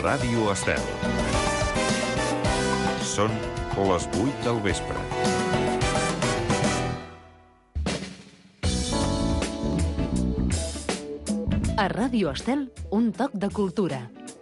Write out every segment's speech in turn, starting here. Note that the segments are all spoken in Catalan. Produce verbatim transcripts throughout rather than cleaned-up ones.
Ràdio Estel. Són les vuit del vespre. A Ràdio Estel, un toc de cultura.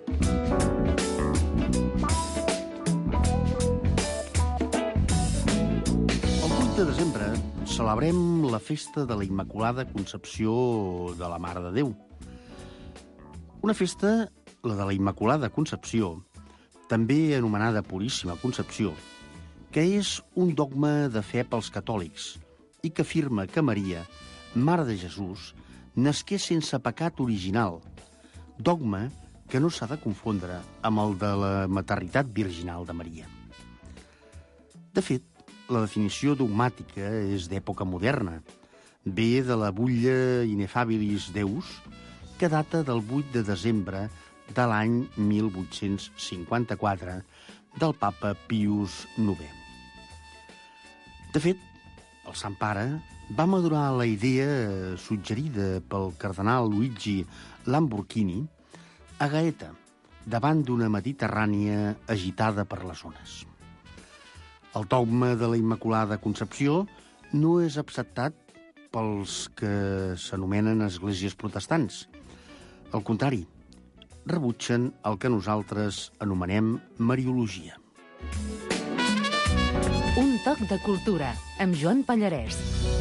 El vuit de desembre celebrem la festa de la Immaculada Concepció de la Mare de Déu. Una festa, la de la Immaculada Concepció, també anomenada Puríssima Concepció, que és un dogma de fe pels catòlics i que afirma que Maria, Mare de Jesús, nasqué sense pecat original, dogma que no s'ha de confondre amb el de la maternitat virginal de Maria. De fet, la definició dogmàtica és d'època moderna. Ve de la Bulla Ineffabilis Deus, que data del vuit de desembre de l'any mil vuit-cents cinquanta-quatre del papa Pius novè. De fet, el Sant Pare va madurar la idea suggerida pel cardenal Luigi Lamborghini a Gaeta, davant d'una Mediterrània agitada per les ones. El dogma de la Immaculada Concepció no és acceptat pels que s'anomenen esglésies protestants. Al contrari, rebutgen el que nosaltres anomenem Mariologia. Un toc de cultura, amb Joan Pallarès.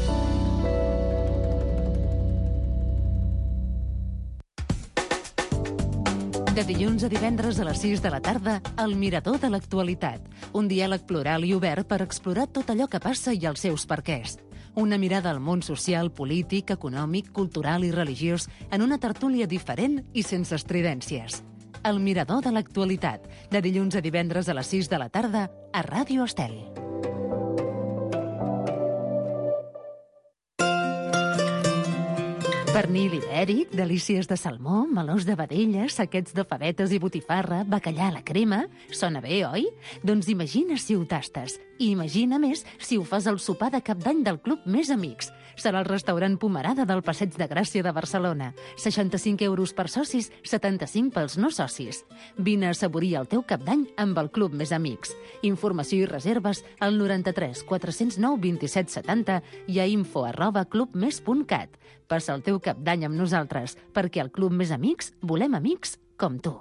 De dilluns a divendres a les sis de la tarda, El Mirador de l'Actualitat. Un diàleg plural i obert per explorar tot allò que passa i els seus perquès. Una mirada al món social, polític, econòmic, cultural i religiós en una tertúlia diferent i sense estridències. El Mirador de l'Actualitat. De dilluns a divendres a les sis de la tarda a Ràdio Estel. Pernil ibèric, delícies de salmó, melós de vedella, saquets de favetes i botifarra, bacallà a la crema... Sona bé, oi? Doncs imagina si ho tastes. I imagina més si ho fas al sopar de cap d'any del Club Més Amics. Serà el restaurant Pomerada del Passeig de Gràcia de Barcelona. seixanta-cinc euros per socis, setanta-cinc pels no socis. Vine a assaborir el teu cap d'any amb el Club Més Amics. Informació i reserves al noranta-tres quatre-cents nou vint-i-set setanta i a info arroba clubmes punt cat. Passa el teu cap d'any amb nosaltres, perquè al Club Més Amics volem amics com tu.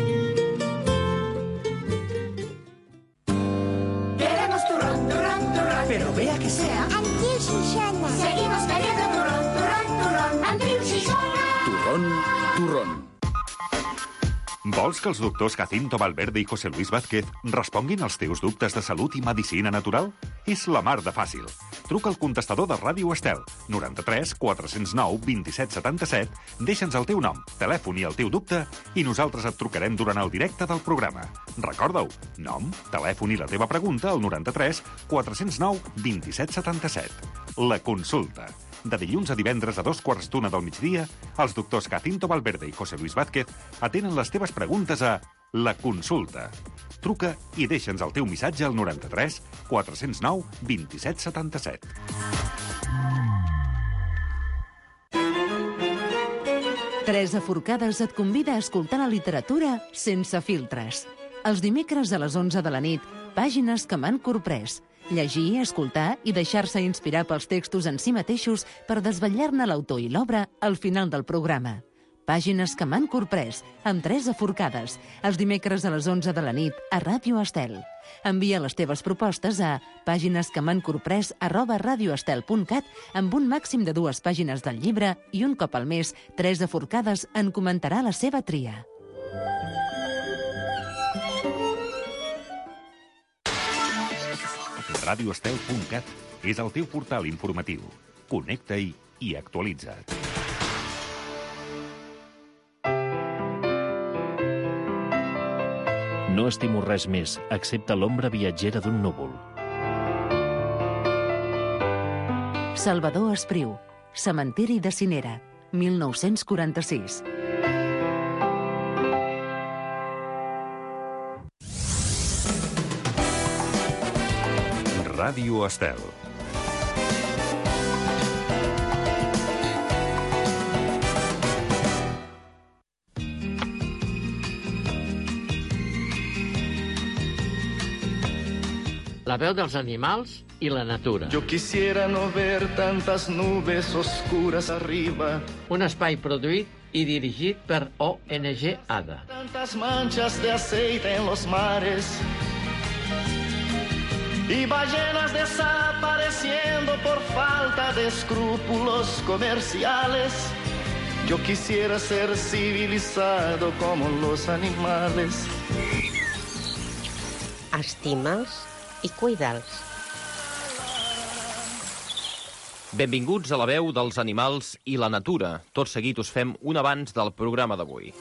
Queremos turrón, turrón, turrón. Pero vea que sea Andreu Xixona. Seguimos queriendo turrón, turrón, turrón. Andreu Xixona. Turrón, turrón. Vols que els doctors Jacinto Valverde i José Luis Vázquez responguin als teus dubtes de salut i medicina natural? És la mar de fàcil. Truca al contestador de Ràdio Estel, noranta-tres quatre-cents nou vint-i-set setanta-set, deixa'ns el teu nom, telèfon i el teu dubte i nosaltres et trucarem durant el directe del programa. Recorda-ho, nom, telèfon i la teva pregunta al noranta-tres quatre-cents nou vint-i-set setanta-set. La consulta. De dilluns a divendres a dos quarts d'una del migdia, els doctors Jacinto Valverde i José Luis Vázquez atenen les teves preguntes a La Consulta. Truca i deixa'ns el teu missatge al noranta-tres quatre-cents nou vint-i-set setanta-set. Teresa Forcades et convida a escoltar la literatura sense filtres. Els dimecres a les onze de la nit, Pàgines que m'han corprès. Llegir, escoltar i deixar-se inspirar pels textos en si mateixos per desvetllar-ne l'autor i l'obra al final del programa. Pàgines que m'han corprès, amb Teresa Forcades, els dimecres a les onze de la nit a Ràdio Estel. Envia les teves propostes a pàginesquemhancorprès arroba radioestel punt cat amb un màxim de dues pàgines del llibre i un cop al mes, Teresa Forcades en comentarà la seva tria. radioestel punt cat és el teu portal informatiu. Connecta-hi i actualitza't. No estimo res més, excepte l'ombra viatgera d'un núvol. Salvador Espriu, Cementiri de Cinera, mil nou-cents quaranta-sis. Ràdio Estel. La veu dels animals i la natura. Yo quisiera no ver tantas nubes oscuras arriba. Un espai produït i dirigit per O N G ADA. Tantas manchas de aceite en los mares. Y ballenas desapareciendo por falta de escrúpulos comerciales. Yo quisiera ser civilizado como los animales. Estima'ls i cuida'ls. Benvinguts a la veu dels animals i la natura. Tot seguit us fem un avanç del programa d'avui.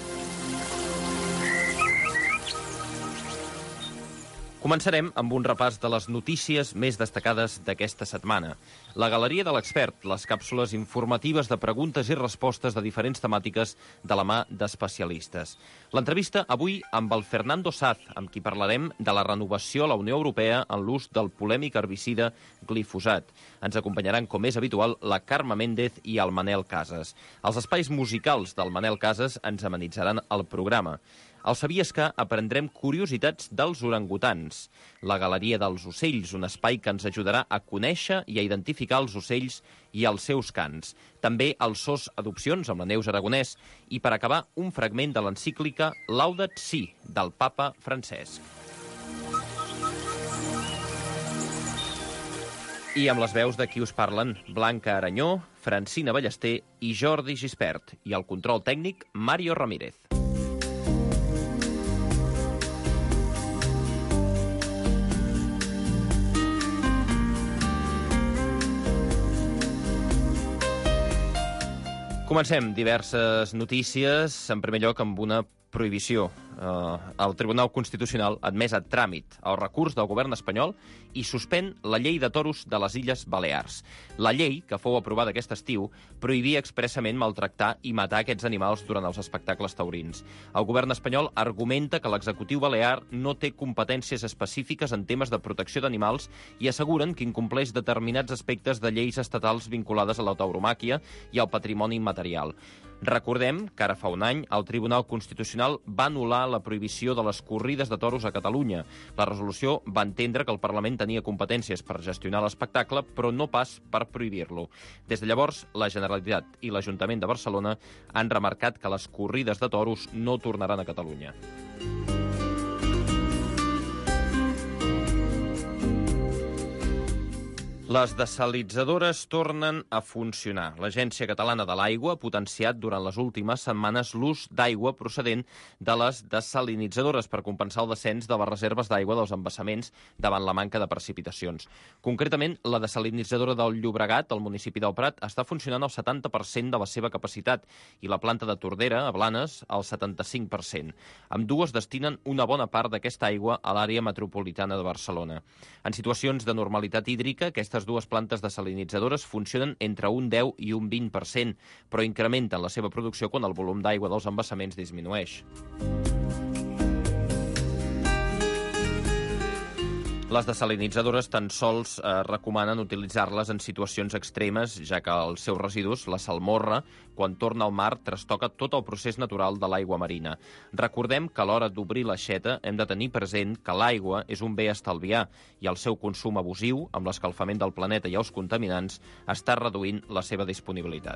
Començarem amb un repàs de les notícies més destacades d'aquesta setmana. La Galeria de l'Expert, les càpsules informatives de preguntes i respostes de diferents temàtiques de la mà d'especialistes. L'entrevista avui amb el Fernando Saz, amb qui parlarem de la renovació a la Unió Europea en l'ús del polèmic herbicida glifosat. Ens acompanyaran, com és habitual, la Carme Méndez i el Manel Casas. Els espais musicals del Manel Casas ens amenitzaran el programa. Al Sabies que aprendrem curiositats dels orangutans. La Galeria dels Ocells, un espai que ens ajudarà a conèixer i a identificar els ocells i els seus cants. També els S O S Adopcions amb la Neus Aragonès. I per acabar, un fragment de l'encíclica Laudato Si, del papa Francesc. I amb les veus de qui us parlen, Blanca Aranyó, Francina Ballester i Jordi Gispert. I el control tècnic, Mario Ramírez. Comencem diverses notícies, en primer lloc amb una prohibició. Uh, el Tribunal Constitucional ha admès a tràmit el recurs del govern espanyol i suspèn la llei de toros de les Illes Balears. La llei, que fou aprovada aquest estiu, prohibia expressament maltractar i matar aquests animals durant els espectacles taurins. El govern espanyol argumenta que l'executiu balear no té competències específiques en temes de protecció d'animals i asseguren que incompleix determinats aspectes de lleis estatals vinculades a la tauromàquia i al patrimoni immaterial. Recordem que ara fa un any el Tribunal Constitucional va anul·lar la prohibició de les corrides de toros a Catalunya. La resolució va entendre que el Parlament tenia competències per gestionar l'espectacle, però no pas per prohibir-lo. Des de llavors, la Generalitat i l'Ajuntament de Barcelona han remarcat que les corrides de toros no tornaran a Catalunya. Les desalinitzadores tornen a funcionar. L'Agència Catalana de l'Aigua ha potenciat durant les últimes setmanes l'ús d'aigua procedent de les desalinitzadores per compensar el descens de les reserves d'aigua dels embassaments davant la manca de precipitacions. Concretament, la desalinitzadora del Llobregat, al municipi del Prat, està funcionant al setanta per cent de la seva capacitat i la planta de Tordera, a Blanes, al setanta-cinc per cent. Ambdues destinen una bona part d'aquesta aigua a l'àrea metropolitana de Barcelona. En situacions de normalitat hídrica, aquestes dues plantes desalinitzadores funcionen entre un deu i un vint per cent, però incrementen la seva producció quan el volum d'aigua dels embassaments disminueix. Les desalinitzadores tan sols eh, recomanen utilitzar-les en situacions extremes, ja que els seus residus, la salmorra, quan torna al mar, trastoca tot el procés natural de l'aigua marina. Recordem que a l'hora d'obrir l'aixeta hem de tenir present que l'aigua és un bé a estalviar i el seu consum abusiu, amb l'escalfament del planeta i els contaminants, està reduint la seva disponibilitat.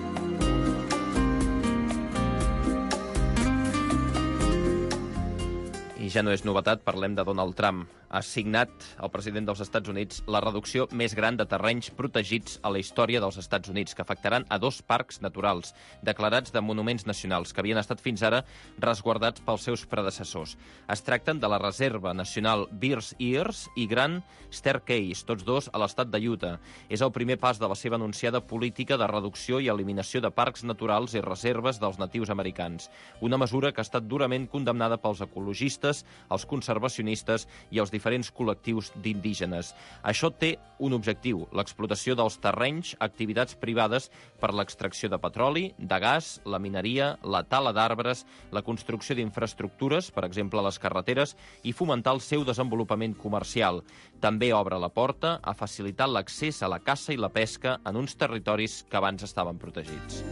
I ja no és novetat, parlem de Donald Trump. Ha signat el president dels Estats Units la reducció més gran de terrenys protegits a la història dels Estats Units, que afectaran a dos parcs naturals, declarats de monuments nacionals, que havien estat fins ara resguardats pels seus predecessors. Es tracten de la Reserva Nacional Bears Ears i Grand Staircase, tots dos a l'estat de Utah. És el primer pas de la seva anunciada política de reducció i eliminació de parcs naturals i reserves dels natius americans. Una mesura que ha estat durament condemnada pels ecologistes, els conservacionistes i els diferents col·lectius d'indígenes. Això té un objectiu, l'explotació dels terrenys, activitats privades per l'extracció de petroli, de gas, la mineria, la tala d'arbres, la construcció d'infraestructures, per exemple les carreteres, i fomentar el seu desenvolupament comercial. També obre la porta a facilitar l'accés a la caça i la pesca en uns territoris que abans estaven protegits.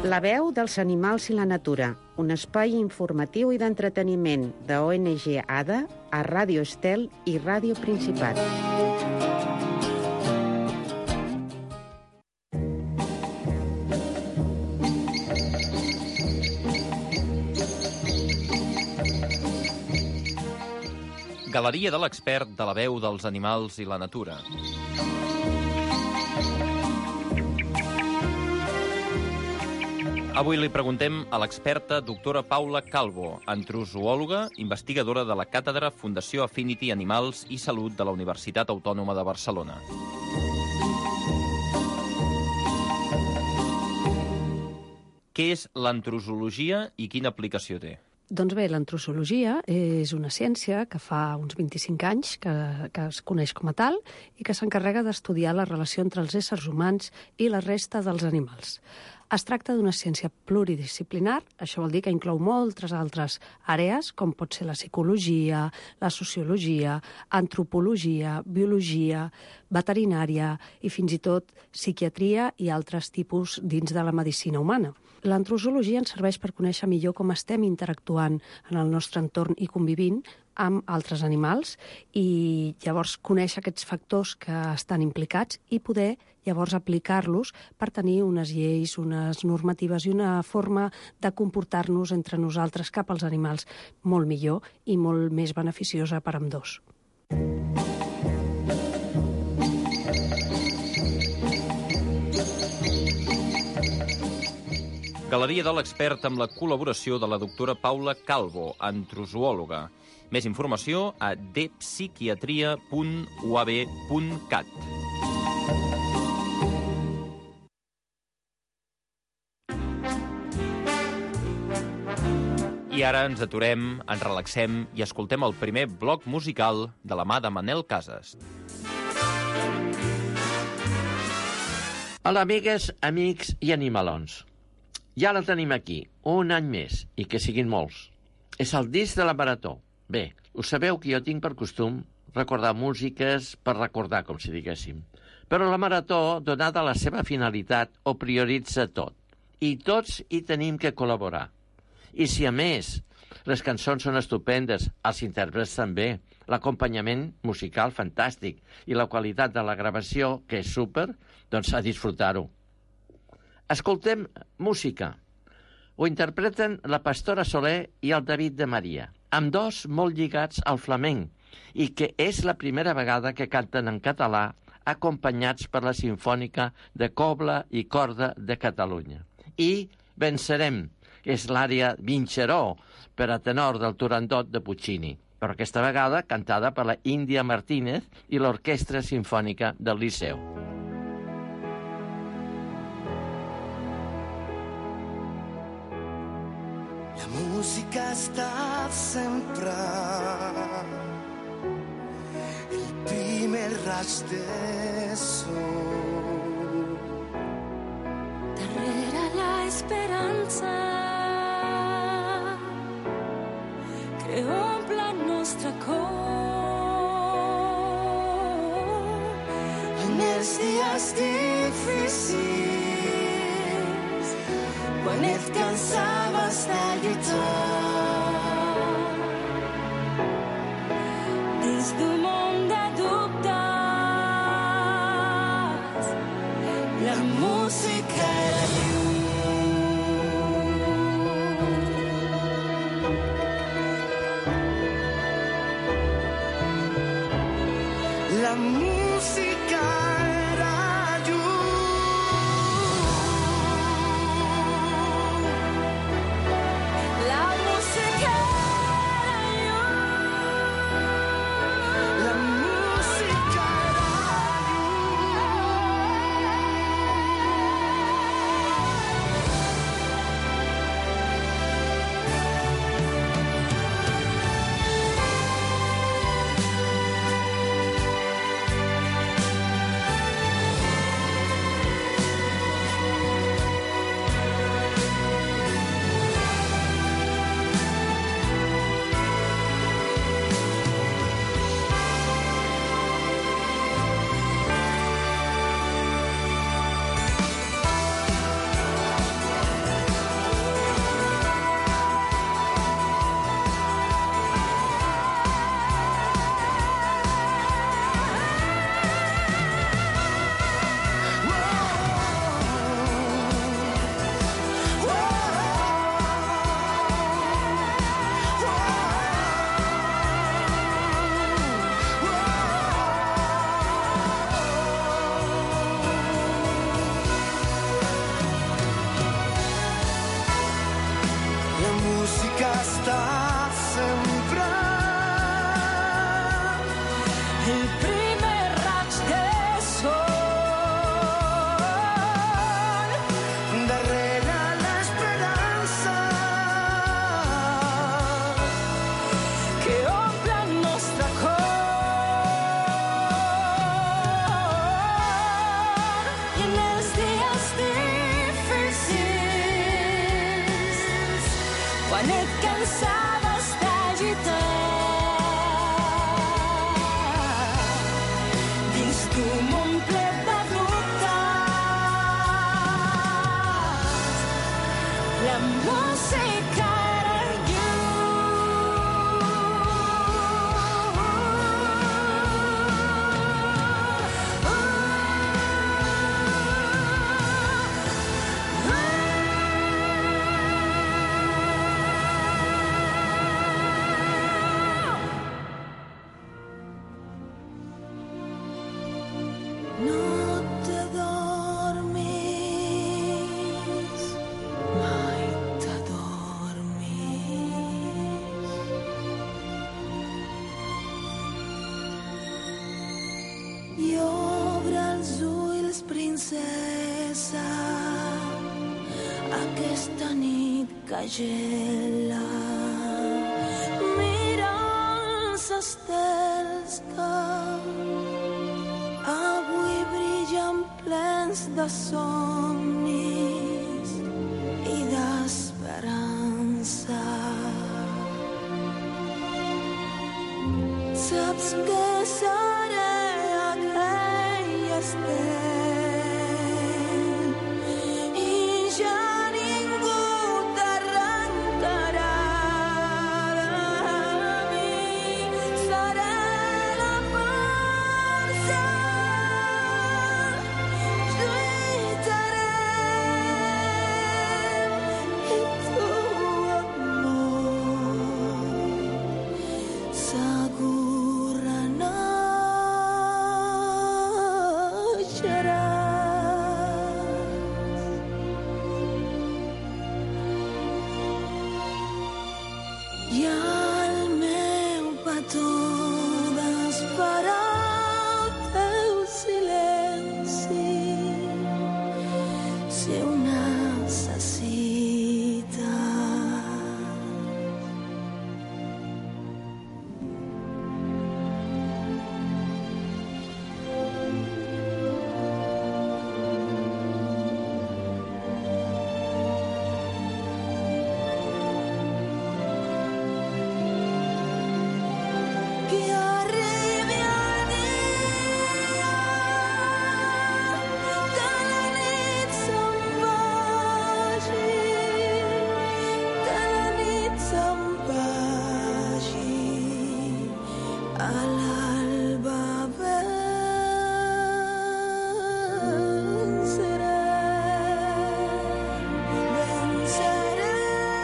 La veu dels animals i la natura, un espai informatiu i d'entreteniment de O N G ADA a Ràdio Estel i Ràdio Principat. Galeria de l'expert de la veu dels animals i la natura. Avui li preguntem a l'experta doctora Paula Calvo, antrozoòloga, investigadora de la Càtedra Fundació Affinity Animals i Salut de la Universitat Autònoma de Barcelona. Què és l'antrozoologia i quina aplicació té? Doncs bé, l'antrozoologia és una ciència que fa uns vint-i-cinc anys que, que es coneix com a tal i que s'encarrega d'estudiar la relació entre els éssers humans i la resta dels animals. Es tracta d'una ciència pluridisciplinar, això vol dir que inclou moltes altres àrees, com pot ser la psicologia, la sociologia, antropologia, biologia, veterinària i fins i tot psiquiatria i altres tipus dins de la medicina humana. L'antrozoologia ens serveix per conèixer millor com estem interactuant en el nostre entorn i convivint amb altres animals i llavors conèixer aquests factors que estan implicats i poder llavors aplicar-los per tenir unes lleis, unes normatives i una forma de comportar-nos entre nosaltres cap als animals molt millor i molt més beneficiosa per a ambdós. Galeria de l'expert amb la col·laboració de la doctora Paula Calvo, antrozoòloga. Més informació a d psiquiatria punt u a b punt cat. I ara ens aturem, ens relaxem i escoltem el primer bloc musical de la mà de Manel Casas. Hola, amigues, amics i animalons. Ja la tenim aquí, un any més, i que siguin molts. És el disc de la Marató. Bé, us sabeu que jo tinc per costum recordar músiques per recordar, com si diguéssim. Però la Marató, donada la seva finalitat, ho prioritza tot. I tots hi tenim que col·laborar. I si a més les cançons són estupendes, els intèrprets també, l'acompanyament musical fantàstic i la qualitat de la gravació, que és súper, doncs a disfrutar-ho. Escoltem música. Ho interpreten la Pastora Soler i el David de Maria, ambdós molt lligats al flamenc, i que és la primera vegada que canten en català acompanyats per la Simfònica de Cobla i Corda de Catalunya. I Vencerem, que és l'àrea Vincerò, per a tenor del Turandot de Puccini, però aquesta vegada cantada per la Índia Martínez i l'Orquestra Simfònica del Liceu. La música està sempre, el primer raig de sol. Darrere la esperança que omple el nostre cor. En els dies difícils, quan et cansaves de lluitar, dins d'un món de dubtes, la música era llum. La música era el primer raig de sol darrere l'esperança que omple el nostre cor i en els dies difícils quan et cansaves d'agitar dins tu món ple de dubtes la música era no te dormis, mai t'adormis. I obre els ulls, princesa, aquesta nit que gela. Mira els estels que avui brillen plens de somnis i d'esperança. Saps que seré aquell estel i ja ningú t'arrencarà de mi. Seré la força, lluitarem i tu, amor, segur renaixeràs. I el meu petó d'esperar el teu silenci si ho necessites. Que arribi el dia, que la nit se'n vagi, que la nit se'n vagi, a l'alba vencerem, vencerem,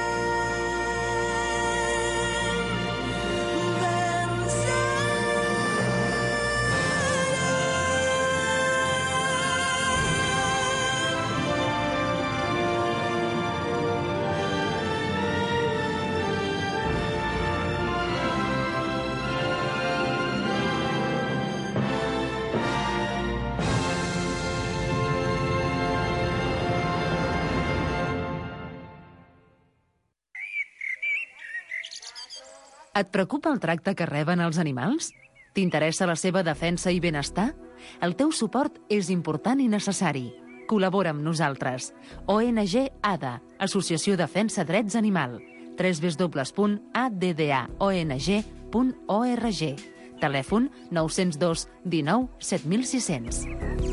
Et preocupa el tracte que reben els animals? T'interessa la seva defensa i benestar? El teu suport és important i necessari. Col·labora amb nosaltres. O N G A D A, Associació Defensa Drets Animal. w w w punt a d d a o n g punt org. Telèfon nou zero dos dinou set mil sis cents.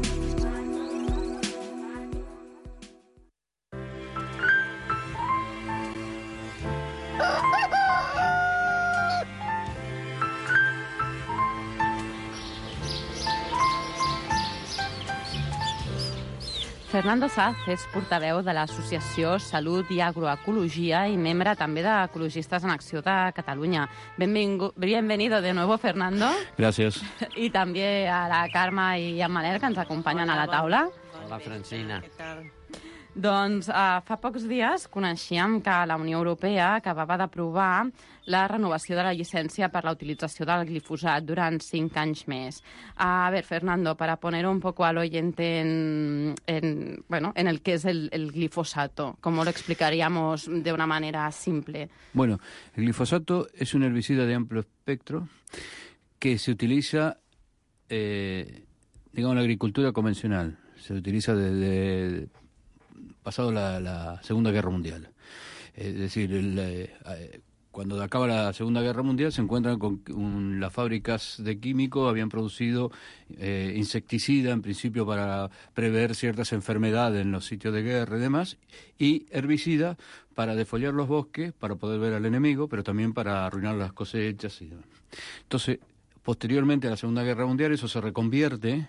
Fernando Saz és portaveu de l'Associació Salut i Agroecologia i membre també d'Ecologistes en Acció de Catalunya. Benvingu- Bienvenido de nuevo, Fernando. Gracias. Y también a la Carme y a Manel, que ens acompanyen a la taula. Hola, Francina. Doncs uh, fa pocs dies coneixíem que la Unió Europea acabava d'aprovar la renovació de la llicència per la utilització del glifosat durant cinc anys més. Uh, a ver, Fernando, para poner un poco al oyente en, en, bueno, en el que es el, el glifosato, ¿cómo lo explicaríamos de una manera simple? Bueno, el glifosato es un herbicida de amplio espectro que se utiliza, eh, digamos, en la agricultura convencional. Se utiliza desde pasado la, la Segunda Guerra Mundial. Es decir, el, eh, cuando acaba la Segunda Guerra Mundial se encuentran con un, las fábricas de químicos habían producido eh, insecticida, en principio para prever ciertas enfermedades en los sitios de guerra y demás, y herbicida para defoliar los bosques, para poder ver al enemigo, pero también para arruinar las cosechas y demás. Entonces, posteriormente a la Segunda Guerra Mundial eso se reconvierte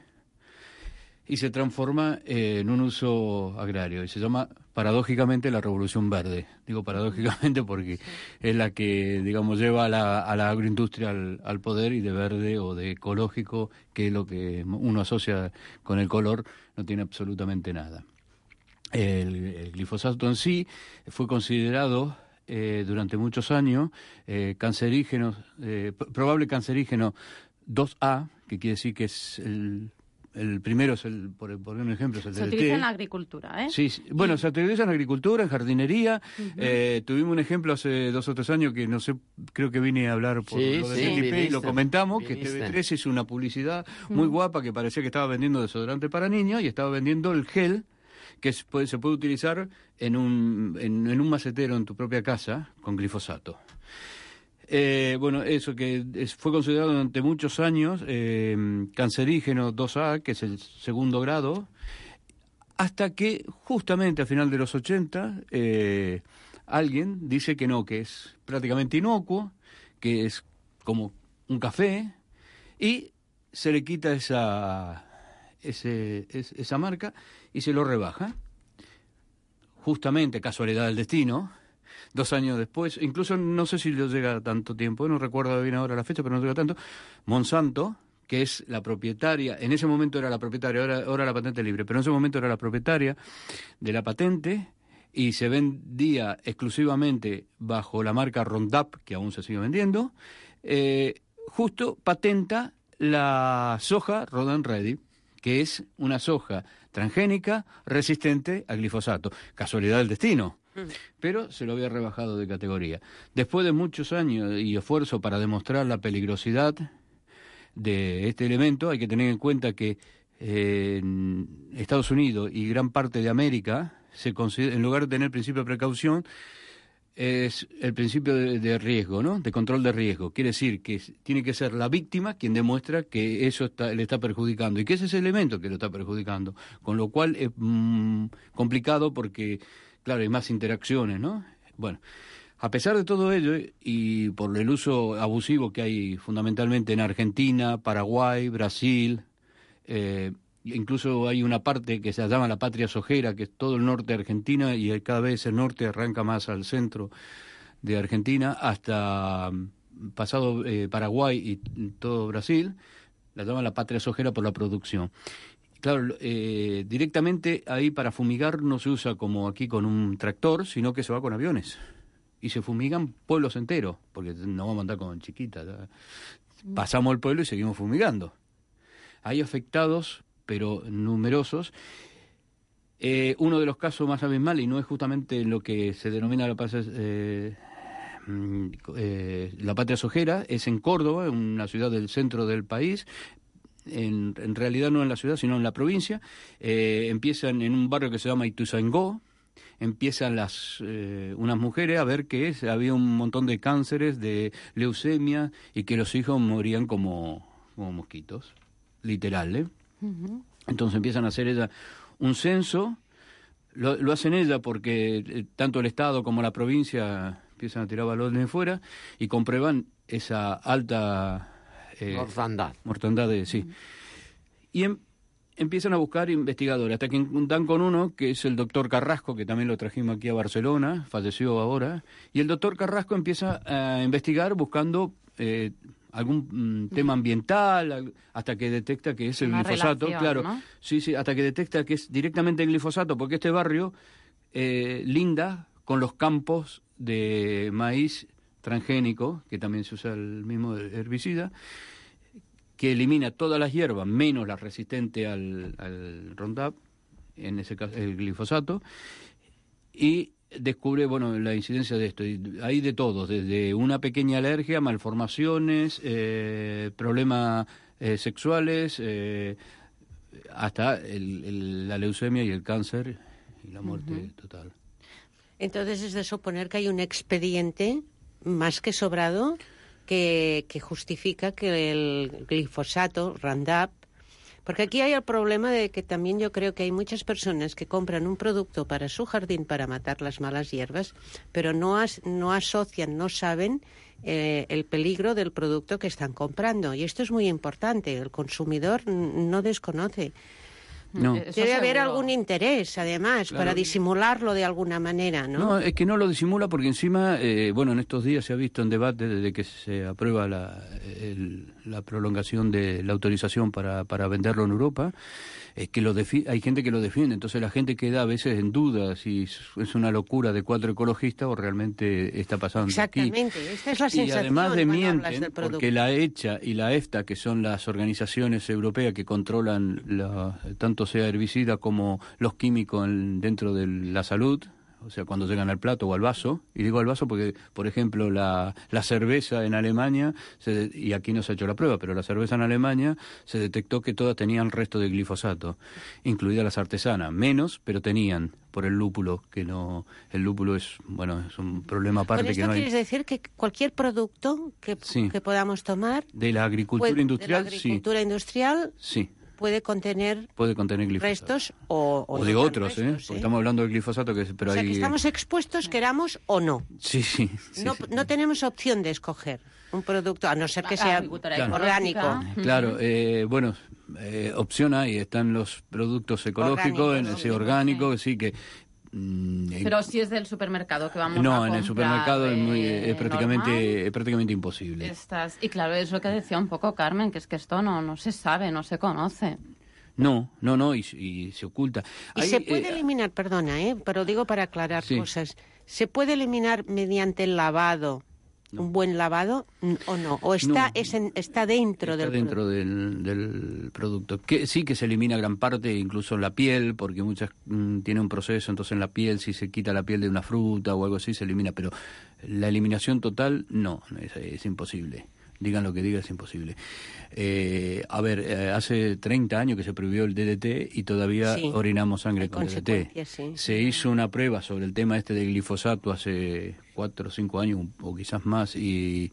y se transforma eh, en un uso agrario y se llama paradójicamente la Revolución Verde. Digo paradójicamente porque sí. es la que, digamos, lleva a la, a la agroindustria al, al poder, y de verde o de ecológico, que es lo que uno asocia con el color, no tiene absolutamente nada. El, el glifosato en sí fue considerado eh, durante muchos años eh, cancerígeno, eh, probable cancerígeno dos A, que quiere decir que es el... El primero es el, por poner un ejemplo, es el se del té. Se utiliza en la agricultura, ¿eh? Sí, sí. Bueno, y... se utiliza en la agricultura, en jardinería. Uh-huh. eh, tuvimos un ejemplo hace dos o tres años que no sé, creo que vine a hablar por sí, lo de sí, T T P y lo comentamos, viniste. Que T V tres es una publicidad uh-huh. muy guapa que parecía que estaba vendiendo desodorante para niños y estaba vendiendo el gel que se puede, se puede utilizar en un, en, en un macetero en tu propia casa con glifosato. Eh, bueno, eso que es, fue considerado durante muchos años eh, cancerígeno dos A, que es el segundo grado, hasta que justamente a final de los ochenta eh, alguien dice que no, que es prácticamente inocuo, que es como un café, y se le quita esa, ese, es, esa marca y se lo rebaja. Justamente, casualidad del destino, dos años después, incluso no sé si lo llega tanto tiempo, no recuerdo bien ahora la fecha, pero no llega tanto, Monsanto, que es la propietaria, en ese momento era la propietaria, ahora, ahora la patente libre, pero en ese momento era la propietaria de la patente y se vendía exclusivamente bajo la marca Roundup, que aún se sigue vendiendo, eh, justo patenta la soja Rodan Ready, que es una soja transgénica resistente al glifosato. Casualidad del destino. Pero se lo había rebajado de categoría. Después de muchos años y esfuerzo para demostrar la peligrosidad de este elemento, hay que tener en cuenta que eh, en Estados Unidos y gran parte de América, se considera, en lugar de tener principio de precaución, es el principio de, de riesgo, ¿no? De control de riesgo. Quiere decir que tiene que ser la víctima quien demuestra que eso está, le está perjudicando y que ese es el elemento que lo está perjudicando. Con lo cual es mmm, complicado porque... Claro, hay más interacciones, ¿no? Bueno, a pesar de todo ello, y por el uso abusivo que hay fundamentalmente en Argentina, Paraguay, Brasil, eh, incluso hay una parte que se llama la patria sojera, que es todo el norte de Argentina, y cada vez el norte arranca más al centro de Argentina, hasta pasado eh, Paraguay y todo Brasil, la llaman la patria sojera por la producción. Claro, eh, directamente ahí para fumigar no se usa como aquí con un tractor, sino que se va con aviones. Y se fumigan pueblos enteros, porque no vamos a andar con chiquitas. ¿Ya? Pasamos el pueblo y seguimos fumigando. Hay afectados, pero numerosos. Eh, uno de los casos más abismales, y no es justamente lo que se denomina la patria, eh, eh, la patria sojera, es en Córdoba, una ciudad del centro del país. En, en realidad no en la ciudad, sino en la provincia. Eh, empiezan en un barrio que se llama Ituzaingó, empiezan las eh, unas mujeres a ver que es, había un montón de cánceres, de leucemia, y que los hijos morían como, como mosquitos, literal, ¿eh? Uh-huh. Entonces empiezan a hacer ella un censo, lo, lo hacen ella porque eh, tanto el Estado como la provincia empiezan a tirar balones de fuera y comprueban esa alta... Eh, mortandad. Mortandad, de, sí. Uh-huh. Y em, empiezan a buscar investigadores, hasta que dan con uno, que es el doctor Carrasco, que también lo trajimos aquí a Barcelona, falleció ahora, y el doctor Carrasco empieza a investigar buscando eh, algún mm, tema ambiental, hasta que detecta que es el Una glifosato, relación, claro, ¿no? sí, sí, hasta que detecta que es directamente el glifosato, porque este barrio eh, linda con los campos de maíz transgénico, que también se usa el mismo herbicida, que elimina todas las hierbas, menos la resistente al, al Roundup, en ese caso el glifosato, y descubre, bueno, la incidencia de esto. Y hay de todo, desde una pequeña alergia, malformaciones, eh, problemas eh, sexuales, eh, hasta el, el, la leucemia y el cáncer y la muerte uh-huh. total. Entonces es de suponer que hay un expediente más que sobrado que, que justifica que el glifosato, Roundup, porque aquí hay el problema de que también yo creo que hay muchas personas que compran un producto para su jardín para matar las malas hierbas, pero no, as, no asocian, no saben eh, el peligro del producto que están comprando. Y esto es muy importante, el consumidor no desconoce. No. Debe haber algún interés, además, claro, para disimularlo de alguna manera, ¿no? No, es que no lo disimula porque encima, eh, bueno, en estos días se ha visto en debate desde que se aprueba la, el, la prolongación de la autorización para, para venderlo en Europa, es que lo defi- hay gente que lo defiende, entonces la gente queda a veces en duda si es una locura de cuatro ecologistas o realmente está pasando. Exactamente, aquí. Esta es la sensación. Y además de mienten, porque porque la E C H A y la EFTA, que son las organizaciones europeas que controlan la, tanto sea herbicida como los químicos en, dentro de la salud, o sea, cuando llegan al plato o al vaso, y digo al vaso porque, por ejemplo, la, la cerveza en Alemania, se, y aquí no se ha hecho la prueba, pero la cerveza en Alemania se detectó que todas tenían resto de glifosato, incluidas las artesanas, menos, pero tenían, por el lúpulo, que no, el lúpulo es, bueno, es un problema aparte. ¿Con esto que no hay... quieres decir que cualquier producto que, sí. que podamos tomar... De la agricultura puede, industrial, de la agricultura sí. industrial... Sí. puede contener, puede contener glifosato. restos o, o, o no de otros, restos, ¿eh? ¿eh? Porque estamos hablando del glifosato, que pero o sea, hay... que estamos expuestos, queramos o no. Sí, sí. sí, no, sí. no tenemos opción de escoger un producto, a no ser que sea claro. orgánico. Claro, eh, bueno, eh, opción hay, están los productos ecológicos, orgánico, en ese orgánico, sí, que... Pero si es del supermercado que vamos no, a comprar... No, en el supermercado eh, es, muy, es, prácticamente, es prácticamente imposible. Estás... Y claro, es lo que decía un poco Carmen, que es que esto no, no se sabe, no se conoce. No, no, no, y, y se oculta. Y Hay, se puede eh, eliminar, perdona, eh, pero digo para aclarar sí. cosas, ¿se puede eliminar mediante el lavado, no. un buen lavado o no? ¿O está, no, es en, está dentro está del dentro producto? Del, del producto? Que sí que se elimina gran parte, incluso la piel, porque muchas mmm, tiene un proceso, entonces en la piel, si se quita la piel de una fruta o algo así, se elimina, pero la eliminación total, no, es, es imposible. Digan lo que digan, es imposible. Eh, a ver, eh, hace treinta años que se prohibió el D D T y todavía sí, orinamos sangre con D D T. Sí. Se hizo una prueba sobre el tema este de glifosato hace cuatro o cinco años, o quizás más, y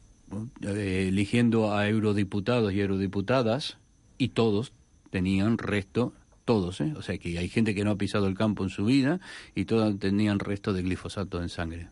eh, eligiendo a eurodiputados y eurodiputadas, y todos tenían resto, todos, ¿eh? O sea que hay gente que no ha pisado el campo en su vida, y todos tenían resto de glifosato en sangre.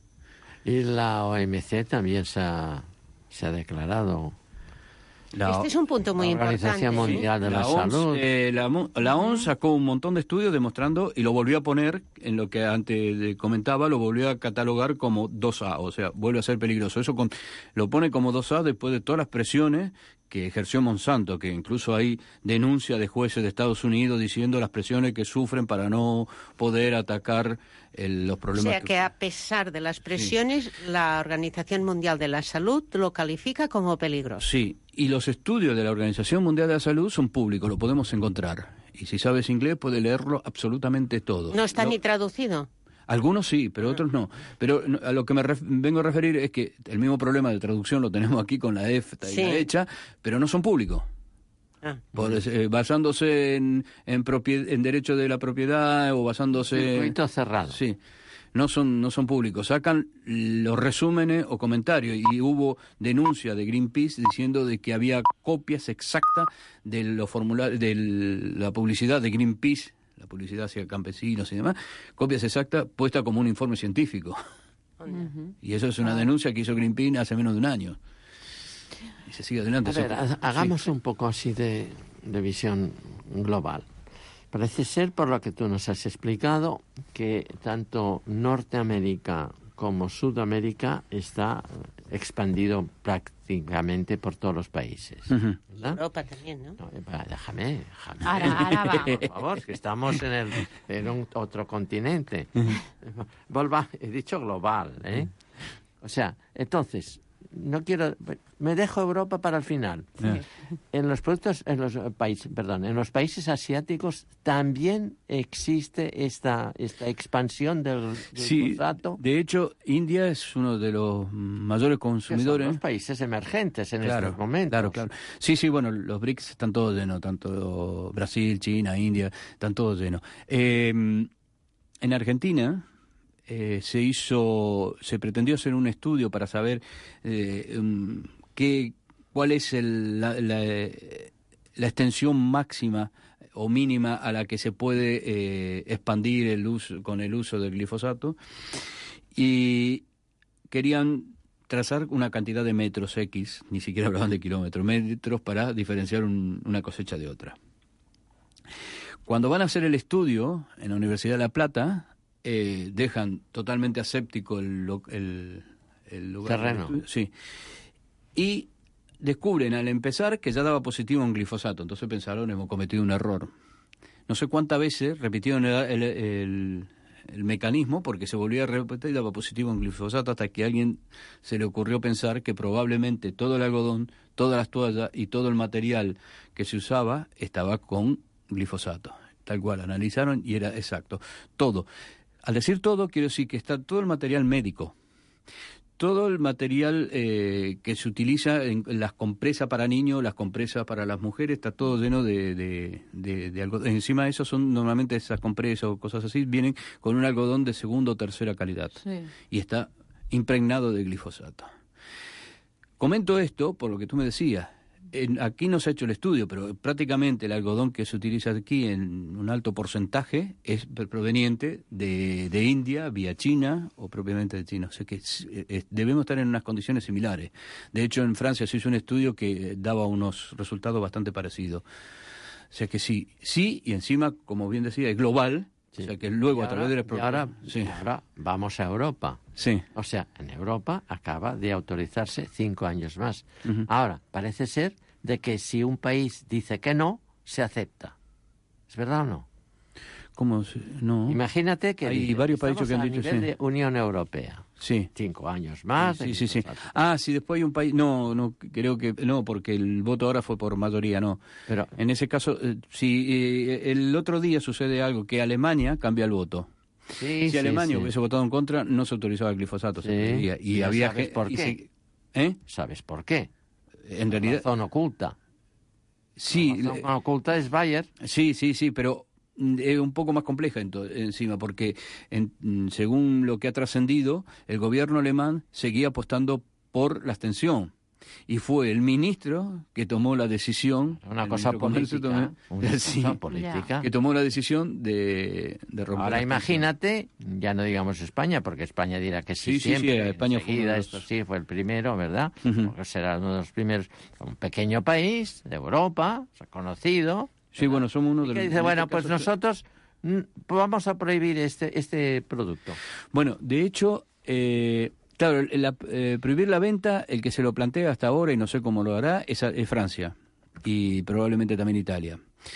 Y la O M C también se ha... se ha declarado. La, este es un punto muy la Organización importante. Mundial de la, la O M S, Salud. Eh, la, la O M S sacó un montón de estudios demostrando, y lo volvió a poner, en lo que antes comentaba, lo volvió a catalogar como dos A, o sea, vuelve a ser peligroso. Eso con, lo pone como dos A después de todas las presiones que ejerció Monsanto, que incluso hay denuncia de jueces de Estados Unidos diciendo las presiones que sufren para no poder atacar el, los problemas. O sea, que, que a pesar de las presiones, sí. la Organización Mundial de la Salud lo califica como peligroso. Sí, y los estudios de la Organización Mundial de la Salud son públicos, lo podemos encontrar. Y si sabes inglés, puedes leerlo absolutamente todo. ¿No está lo... ni traducido? Algunos sí, pero otros no. Pero a lo que me ref- vengo a referir es que el mismo problema de traducción lo tenemos aquí con la EFTA y sí. la E C H A, pero no son públicos. Ah. Por, eh, basándose en, en, propie- en derecho de la propiedad o basándose... Circuito cerrado. Sí. No son, no son públicos. Sacan los resúmenes o comentarios, y hubo denuncia de Greenpeace diciendo de que había copias exactas de los formularios, de la publicidad de Greenpeace, la publicidad hacia campesinos y demás, copias exactas puestas como un informe científico. Uh-huh. Y eso es una denuncia que hizo Greenpeace hace menos de un año. Y se sigue adelante. A ver, eso, hagamos sí. un poco así de, de visión global. Parece ser, por lo que tú nos has explicado, que tanto Norteamérica como Sudamérica está expandido prácticamente por todos los países. Uh-huh. Europa también, ¿no? no déjame, déjame. Ahora, ahora va. Por favor, que estamos en, el, en un otro continente. Uh-huh. Volva, he dicho global, ¿eh? Uh-huh. O sea, entonces, no quiero... Me dejo Europa para el final. Sí. En los productos, en los países, perdón, en los países asiáticos también existe esta esta expansión del, del sí, glifosato. De hecho, India es uno de los mayores consumidores. Son los países emergentes en claro, estos momentos. Claro, claro. Sí, sí, bueno, los BRICS están todos llenos, tanto Brasil, China, India, están todos llenos. Eh, en Argentina eh, se hizo, se pretendió hacer un estudio para saber eh, um, qué, cuál es el, la, la, la extensión máxima o mínima a la que se puede eh, expandir el uso, con el uso del glifosato, y querían trazar una cantidad de metros X, ni siquiera hablaban de kilómetros, metros para diferenciar un, una cosecha de otra. Cuando van a hacer el estudio en la Universidad de La Plata, eh, dejan totalmente aséptico el, el, el lugar terreno. Del estudio, sí, y descubren al empezar que ya daba positivo en glifosato. Entonces pensaron, hemos cometido un error. No sé cuántas veces repitieron el, el, el, el mecanismo, porque se volvía a repetir y daba positivo en glifosato, hasta que a alguien se le ocurrió pensar que probablemente todo el algodón, todas las toallas y todo el material que se usaba estaba con glifosato. Tal cual, analizaron y era exacto. Todo. Al decir todo, quiero decir que está todo el material médico, todo el material eh, que se utiliza en, en las compresas para niños, las compresas para las mujeres, está todo lleno de, de, de, de algodón. Encima de eso, son normalmente esas compresas o cosas así, vienen con un algodón de segunda o tercera calidad. Sí. Y está impregnado de glifosato. Comento esto por lo que tú me decías. En, aquí no se ha hecho el estudio, pero prácticamente el algodón que se utiliza aquí en un alto porcentaje es proveniente de, de India, vía China o propiamente de China. O sea que es, es, debemos estar en unas condiciones similares. De hecho, en Francia se hizo un estudio que daba unos resultados bastante parecidos. O sea que sí, sí, y encima, como bien decía, es global. Sí. O sea que luego y a través ahora, de la... Y ahora, sí. y ahora vamos a Europa. Sí. O sea, en Europa acaba de autorizarse cinco años más. Uh-huh. Ahora, parece ser de que si un país dice que no, se acepta. ¿Es verdad o no? ¿Cómo? No. Imagínate que hay dice, varios países que han a dicho nivel sí. de Unión Europea. Sí. Cinco años más. Sí, sí, sí. Ah, sí, después hay un país... No, no, creo que... No, porque el voto ahora fue por mayoría, no. Pero en ese caso, eh, si eh, el otro día sucede algo, que Alemania cambia el voto. Sí, si sí, Alemania sí. hubiese votado en contra, no se autorizaba el glifosato. Sí. Se pedía, y ¿Y había sabes por y qué? Se, ¿Eh? ¿Sabes por qué? En realidad... Razón oculta. Sí. La razón oculta es Bayer. Sí, sí, sí, pero es un poco más compleja entonces, encima, porque en, según lo que ha trascendido, el gobierno alemán seguía apostando por la abstención. Y fue el ministro que tomó la decisión... Una cosa política. Tomó, una sí, cosa política. Que tomó la decisión de, de romper. Ahora imagínate, ya no digamos España, porque España dirá que sí, sí siempre. Sí, sí, España fue enseguida, los... esto sí fue el primero, ¿verdad? Uh-huh. Porque será uno de los primeros. Un pequeño país de Europa, reconocido. Sí, bueno, somos uno de los... Que dice, bueno, pues nosotros vamos a prohibir este, este producto. Bueno, de hecho... Eh... Claro, la, eh, prohibir la venta, el que se lo plantea hasta ahora, y no sé cómo lo hará, es, es Francia y probablemente también Italia.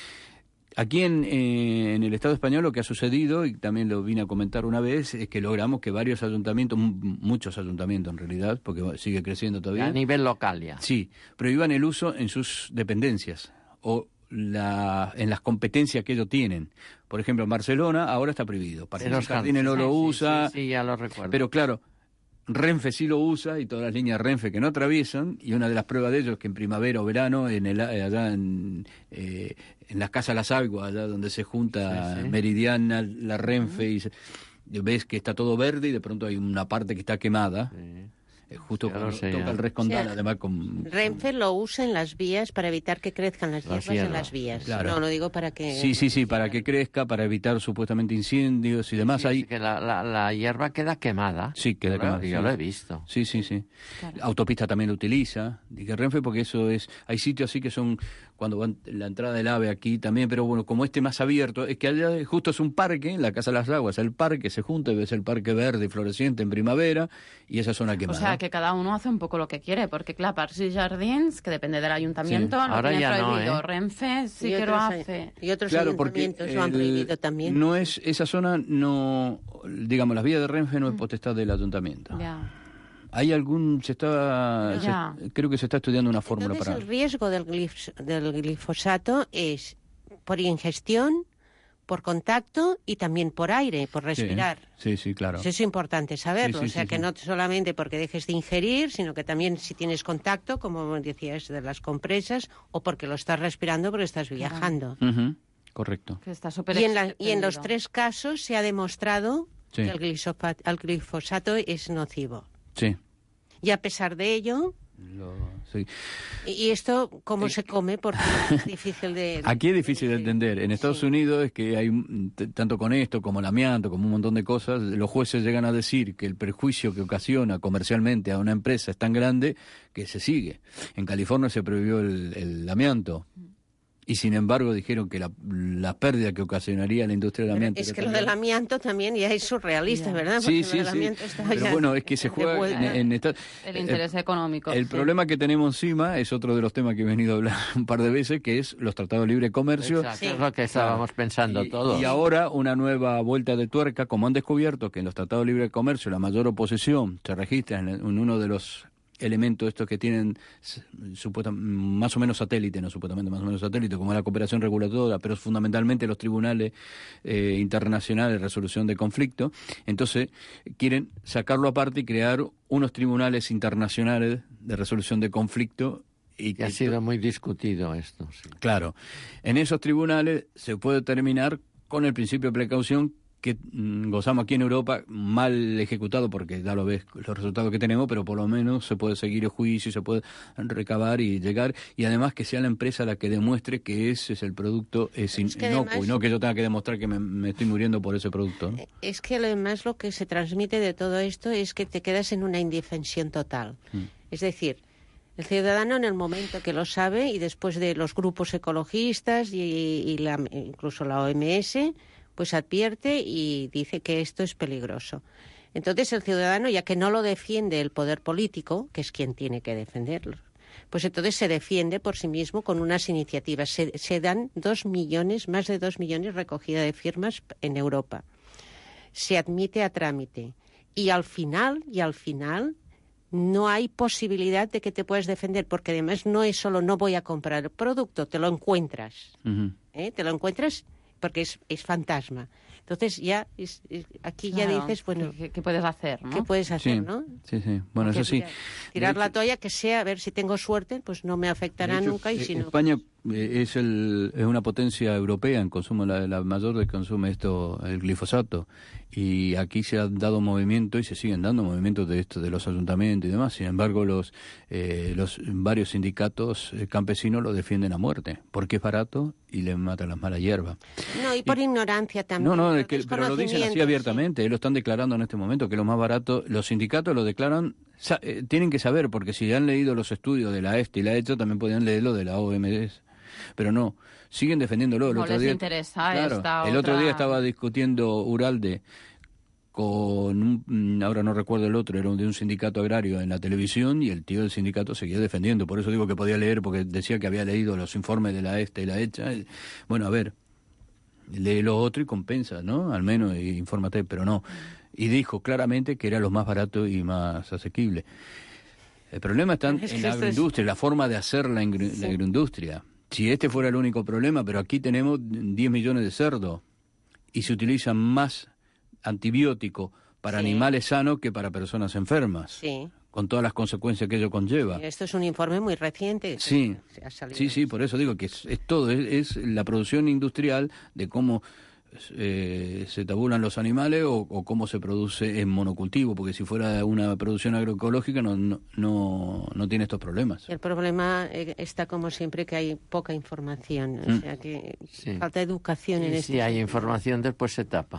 Aquí en, eh, en el Estado español lo que ha sucedido, y también lo vine a comentar una vez, es que logramos que varios ayuntamientos, m- muchos ayuntamientos en realidad, porque sigue creciendo todavía. A nivel local ya. Sí, prohíban el uso en sus dependencias o la, en las competencias que ellos tienen. Por ejemplo, en Barcelona ahora está prohibido. Para los jardines no lo usa. Sí, sí, sí, ya lo recuerdo. Pero claro... Renfe sí lo usa y todas las líneas Renfe que no atraviesan, y una de las pruebas de ello es que en primavera o verano, en el, allá en, eh, en las casas Las Aguas, allá donde se junta sí, sí. Meridiana, la Renfe, uh-huh. y se, ves que está todo verde y de pronto hay una parte que está quemada. Sí. Justo cuando sé, toca ya. el Rescondal, sí, además con... Renfe lo usa en las vías para evitar que crezcan las hierbas en las vías. Claro. No, no digo para que... Sí, sí, sí, para que crezca, para evitar supuestamente incendios y demás. Sí, Ahí... es que la, la, la hierba queda quemada. Sí, queda yo quemada. Lo, yo sí. lo he visto. Sí, sí, sí. Claro. Autopista también lo utiliza. Dije Renfe porque eso es... Hay sitios así que son... Cuando van la entrada del AVE aquí también, pero bueno, como este más abierto, es que allá justo es un parque, la Casa de las Aguas, el parque se junta y ves el parque verde y floreciente en primavera y esa zona quemada. O sea, que cada uno hace un poco lo que quiere, porque claro, Parcs y Jardins, que depende del ayuntamiento, Sí. lo Ahora tiene ya no, prohibido. ¿eh? Renfe sí Y que lo otros hace. Y otros Claro, porque ayuntamientos lo han el- prohibido también. no es esa zona, no, digamos, las vías de Renfe no es potestad del ayuntamiento. Ya. Hay algún, se está, Ya. se- creo que se está estudiando una fórmula Entonces, para... el riesgo del, glif- del glifosato es por ingestión, por contacto y también por aire, por respirar. Sí, sí, sí, claro. Eso es importante saberlo, Sí, sí, o sea, sí, que sí. no solamente porque dejes de ingerir, sino que también si tienes contacto, como decías, de las compresas, o porque lo estás respirando porque estás viajando. Ujú, correcto. Que está súper Y en, la- y en extendido. los tres casos se ha demostrado Sí. que el, glisofa- el glifosato es nocivo. Sí. Y a pesar de ello, Lo- sí. y y esto, ¿cómo se come? Porque es difícil de... Aquí es difícil de entender. En Estados Unidos es que hay, mm, t- tanto con esto como el amianto, como un montón de cosas, los jueces llegan a decir que el perjuicio que ocasiona comercialmente a una empresa es tan grande que se sigue. En California se prohibió el, el amianto. Y sin embargo dijeron que la, la pérdida que ocasionaría la industria del amianto... Es era que tan lo del grande. amianto también ya es surrealista, ¿verdad? Sí, Porque sí, lo del sí. amianto está Pero ya bueno, es que se de juega en, vuelta. en esta- El eh, interés económico. El sí. problema que tenemos encima es otro de los temas que he venido a hablar un par de veces, que es los tratados de libre comercio. Exacto, es lo que estábamos pensando Y, todos. y ahora una nueva vuelta de tuerca, como han descubierto que en los tratados de libre comercio la mayor oposición se registra en, en uno de los elementos estos que tienen supuesta, más o menos satélite, no supuestamente más o menos satélite, como es la cooperación regulatoria, pero fundamentalmente los tribunales eh, internacionales de resolución de conflicto. Entonces quieren sacarlo aparte y crear unos tribunales internacionales de resolución de conflicto. Y que ha sido muy discutido esto. Sí. Claro, en esos tribunales se puede terminar con el principio de precaución que mm, gozamos aquí en Europa, mal ejecutado, porque ya lo ves los resultados que tenemos, pero por lo menos se puede seguir el juicio, se puede recabar y llegar, y además que sea la empresa la que demuestre que ese es el producto es Es que inocuo, además- y no que yo tenga que demostrar que me, me estoy muriendo por ese producto, ¿no? Es que además lo que se transmite de todo esto es que te quedas en una indefensión total. Mm. Es decir, el ciudadano en el momento que lo sabe y después de los grupos ecologistas y, y la- incluso la O M S, pues advierte y dice que esto es peligroso. Entonces el ciudadano, ya que no lo defiende el poder político, que es quien tiene que defenderlo, pues entonces se defiende por sí mismo con unas iniciativas. Se, se dan dos millones, más de dos millones recogida de firmas en Europa. Se admite a trámite. Y al final, y al final, no hay posibilidad de que te puedas defender, porque además no es solo no voy a comprar el producto, te lo encuentras. Ujú. ¿eh? Te lo encuentras porque es, es fantasma. Entonces ya es- es- aquí ya Claro, dices, bueno, ¿qué, qué puedes hacer, no? ¿qué puedes hacer, Sí, no? sí, sí. Bueno, Que eso sí. tira- Tirar De la hecho- toalla, que sea, a ver si tengo suerte, pues no me afectará De hecho, nunca y eh, si no... España eh, es, el, es una potencia europea en consumo, la, la mayor que consume esto, el glifosato. Y aquí se han dado movimientos y se siguen dando movimientos de esto, de los ayuntamientos y demás. Sin embargo, los, eh, los varios sindicatos eh, campesinos lo defienden a muerte, porque es barato y le matan las malas hierbas. No, y por ignorancia también. No, no, por es que, pero lo dicen así desconocimiento, abiertamente, ellos lo están declarando en este momento, que lo más barato, los sindicatos lo declaran, sa- eh, tienen que saber, porque si han leído los estudios de la EFTA y la ECHA, también podían leerlo de la O M S, pero no, siguen defendiéndolo. El No otro les día, interesa claro, esta el otro otra- día estaba discutiendo Uralde con un, mm, ahora no recuerdo el otro, era un- de un sindicato agrario en la televisión y el tío del sindicato seguía defendiendo, por eso digo que podía leer, porque decía que había leído los informes de la EFTA y la ECHA. Bueno, a ver, lee lo otro y compensa, ¿no? Al menos, y infórmate, pero no. Y dijo claramente que era lo más barato y más asequible. El problema está en Es que la esto es- agroindustria, la forma de hacer la, ingr- Sí. la agroindustria. Si este fuera el único problema, pero aquí tenemos diez millones de cerdos y se utilizan más antibiótico para Sí. animales sanos que para personas enfermas, Sí. con todas las consecuencias que ello conlleva. Esto es un informe muy reciente. Sí, que ha salido. sí, sí, por eso digo que es, es todo, es, es la producción industrial de cómo eh, se tabulan los animales o, o cómo se produce en monocultivo, porque si fuera una producción agroecológica no, no, no, no tiene estos problemas. El problema eh, está como siempre que hay poca información, o Mm. sea que Sí. falta educación en Y este si hay sentido. información, después se tapa.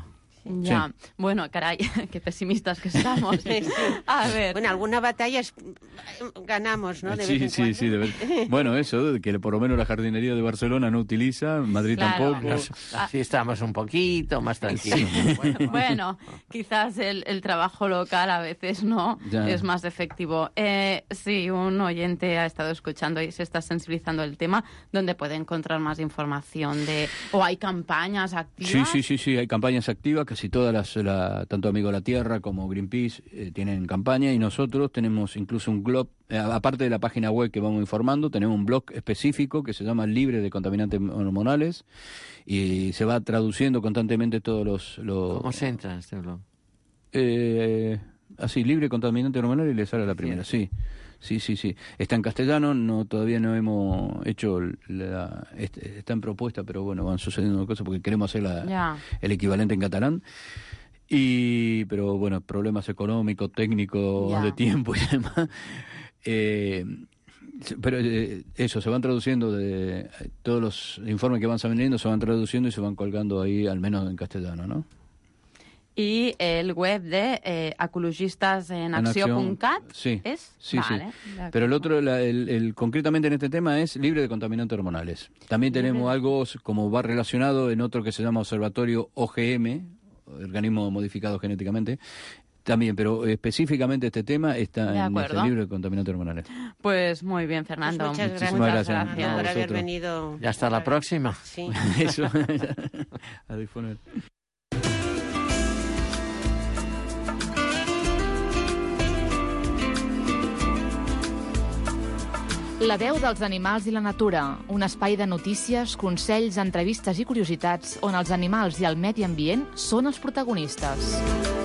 Ya, sí. Bueno, caray, qué pesimistas que estamos. Sí. A ver. Bueno, alguna batalla es... ganamos, ¿no? De sí, vez en sí, cuando. sí, de ver... Bueno, eso, que por lo menos la jardinería de Barcelona no utiliza, Madrid claro. tampoco. Nos, así estamos un poquito más tranquilos. Sí. Bueno, bueno, quizás el, el trabajo local a veces no ya. es más efectivo. Eh, sí, un oyente ha estado escuchando y se está sensibilizando el tema, donde puede encontrar más información de... ¿O hay campañas activas? Sí, sí, sí, sí, hay campañas activas, casi todas las, la, tanto Amigo de la Tierra como Greenpeace eh, tienen campaña y nosotros tenemos incluso un blog, eh, aparte de la página web que vamos informando, tenemos un blog específico que se llama Libre de Contaminantes Hormonales y se va traduciendo constantemente todos los... los ¿Cómo se entra en este blog? Eh, así, Libre de Contaminantes Hormonales y le sale a la primera, sí. Sí, sí, sí. Está en castellano, no todavía no hemos hecho la... Está en propuesta, pero bueno, van sucediendo cosas porque queremos hacer la, yeah. el equivalente en catalán. Y, pero bueno, problemas económicos, técnicos, yeah. de tiempo y demás. Eh, pero eh, eso, se van traduciendo, de todos los informes que van saliendo se van traduciendo y se van colgando ahí, al menos en castellano, ¿no? Y el web de eh, ecologistas en acció punto cat sí, es sí, vale, sí. Pero el otro, la, el, el, concretamente en este tema, es libre de contaminantes hormonales. También libre. Tenemos algo como va relacionado en otro que se llama Observatorio O G M, Organismo Modificado Genéticamente. También, pero específicamente este tema está en este libro de contaminantes hormonales. Pues muy bien, Fernando. Pues muchas gracias, Muchísimas gracias, gracias por haber venido. Ya hasta la próxima. Sí. Eso. A disponer. La veu dels animals i la natura, un espai de notícies, consells, entrevistes i curiositats on els animals i el medi ambient són els protagonistes.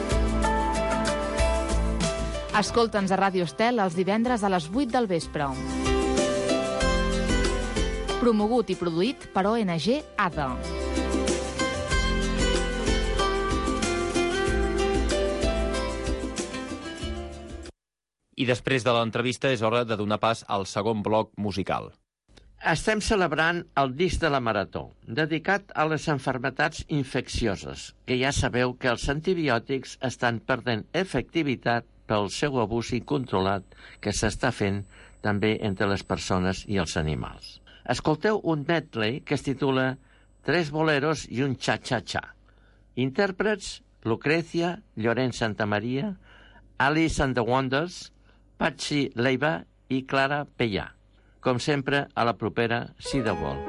Escolta'ns a Ràdio Estel els divendres a les vuit del vespre. Promogut i produït per O N G A D A. I després de l'entrevista és hora de donar pas al segon bloc musical. Estem celebrant el disc de la Marató, dedicat a les malalties infeccioses, que ja sabeu que els antibiòtics estan perdent efectivitat pel seu abús incontrolat que s'està fent també entre les persones i els animals. Escolteu un medley que es titula Tres boleros i un cha-cha-cha. Intèrprets: Lucrecia, Llorenç Santamaria, Alice and the Wonders, Patsy Leiva i Clara Pellà. Com sempre, a la propera, si de vol.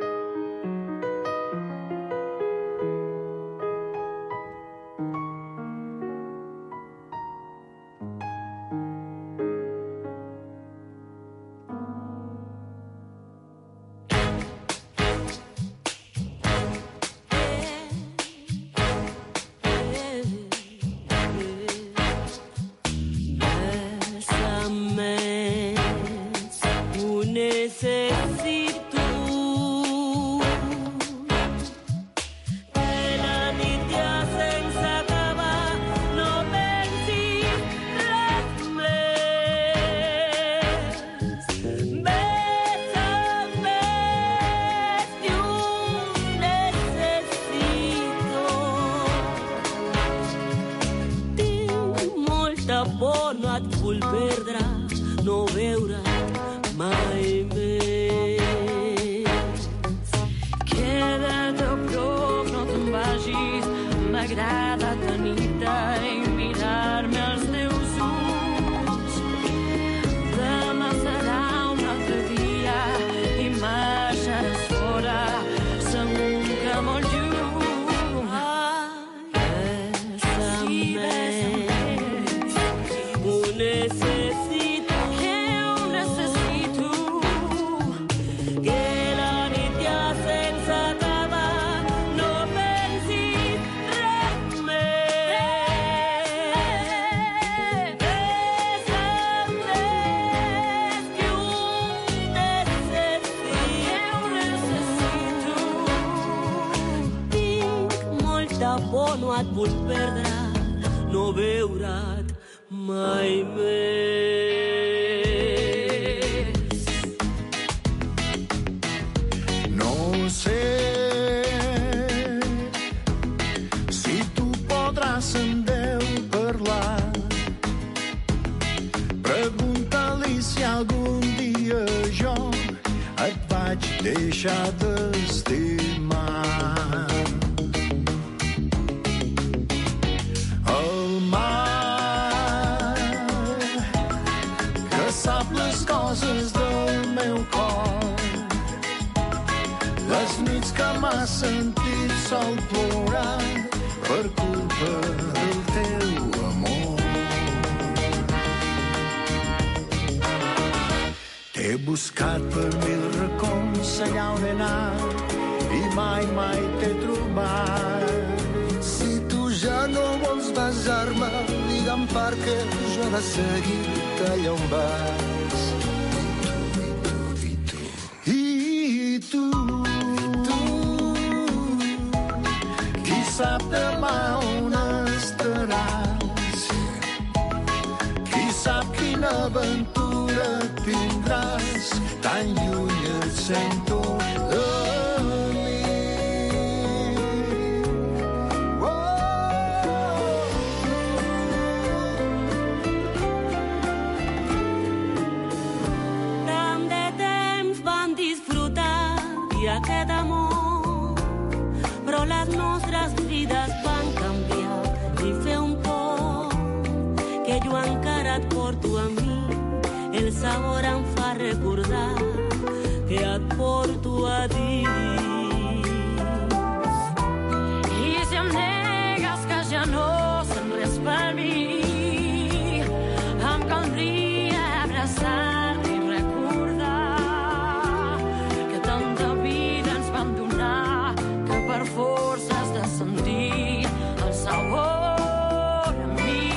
por no et vull perdre, no veure't mai més. No sé si tu vaig deixar d'estimar. El mar, que sap les coses del meu cor, les nits que m'ha sentit sol plorar per culpa del teu amor. T'he buscat per mil racons allà on he anat i mai, mai t'he trobat. Si tu ja no vols besar-me, digue'm perquè jo he de seguir-te allà on vas. I tu, qui sap demà on estaràs, qui sap quina aventura tindràs, tan lluny et sento de mi. Oh. Tant de temps vam disfrutar i aquest amor, però les nostres vides van canviar i fer un pont que jo encara et porto a mi. El sabor em fa recordar que et porto a dins. I si em negues que ja no sent res per mi, em caldria abraçar-te i recordar que tanta vida ens van donar que per força has de sentir el sabor en mi.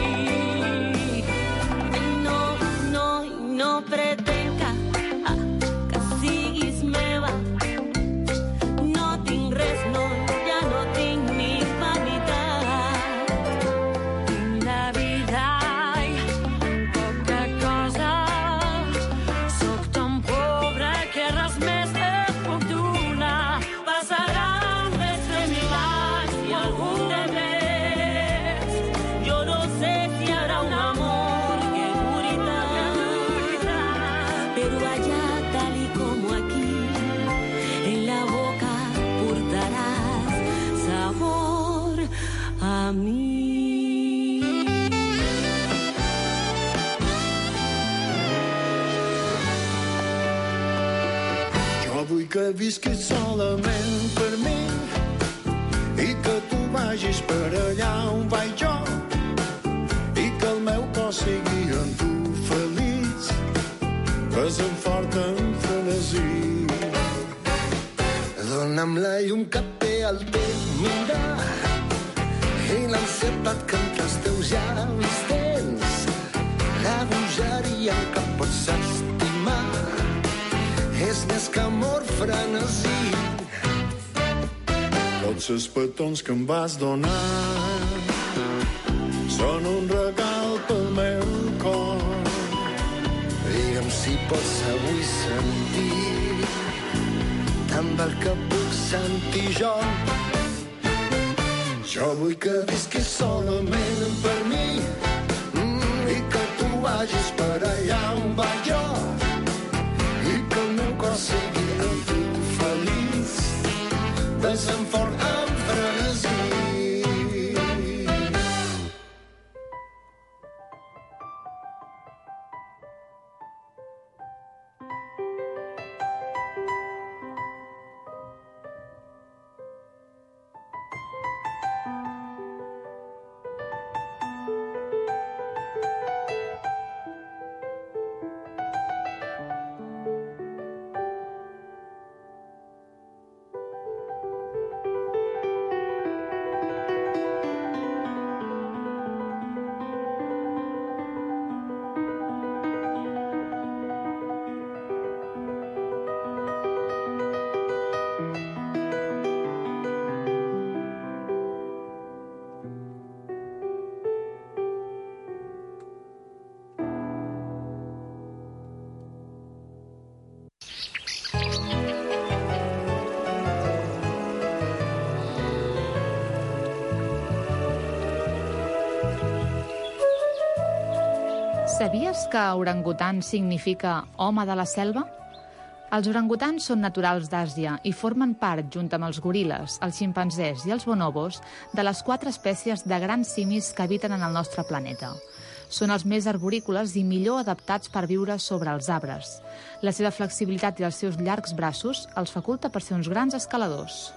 No, no, no pretenc que, ah, que siguis meva. No tinc res, no, ja no tinc ni vanitat. Tinc la vida i poca cosa. Soc tan pobre que res més et puc donar. Passaran més de mil anys i algun de més. Jo no sé si hi haurà un amor que duri tant, pero allá tal y como aquí, en la boca portarás sabor a mí. Jo vull que visquis solament per mi i que tu vagis per allà on vaig jo i que el meu cos sigui en tu feliç, besant fort en frenesí. Dóna'm la llum que té el teu mirar i l'ansietat que entre els teus llavis tens, la bogeria que pots estimar és més que amor, frenesí. Tots els petons que em vas donar són un regal pel meu cor. Digue'm si pots avui sentir tant del que puc sentir jo. Jo vull que visquis solament per mi mm, i que tu vagis per allà on vaig jo i que el meu cor sigui amb tu feliç, besant fort amb frenesí. Sabies que orangutan significa home de la selva? Els orangutans són naturals d'Àsia i formen part, junt amb els goril·les, els ximpanzés i els bonobos, de les quatre espècies de grans simis que habiten en el nostre planeta. Són els més arborícoles i millor adaptats per viure sobre els arbres. La seva flexibilitat i els seus llargs braços els faculta per ser uns grans escaladors.